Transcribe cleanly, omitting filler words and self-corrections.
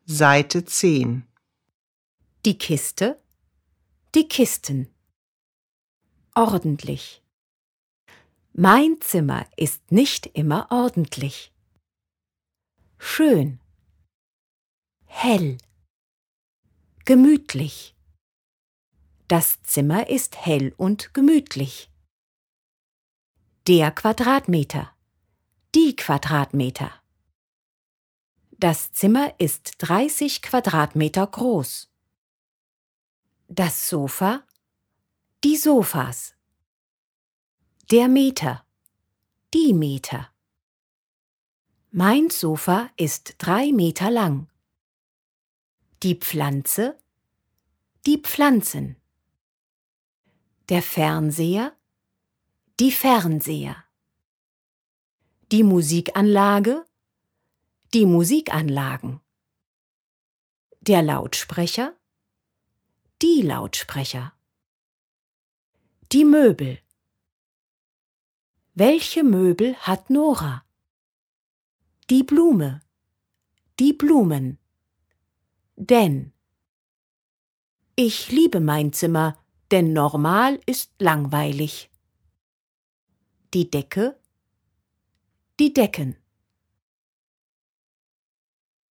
Seite 10. Die Kiste, die Kisten. Ordentlich. Mein Zimmer ist nicht immer ordentlich. Schön. Hell. Gemütlich. Das Zimmer ist hell und gemütlich. Der Quadratmeter. Die Quadratmeter. Das Zimmer ist 30 Quadratmeter groß. Das Sofa. Die Sofas. Der Meter. Die Meter. Mein Sofa ist 3 Meter lang. Die Pflanze. Die Pflanzen. Der Fernseher. Die Fernseher. Die Musikanlage. Die Musikanlagen. Der Lautsprecher. Die Lautsprecher. Die Möbel. Welche Möbel hat Nora? Die Blume. Die Blumen. Denn. Ich liebe mein Zimmer, denn normal ist langweilig. Die Decke. Die Decken.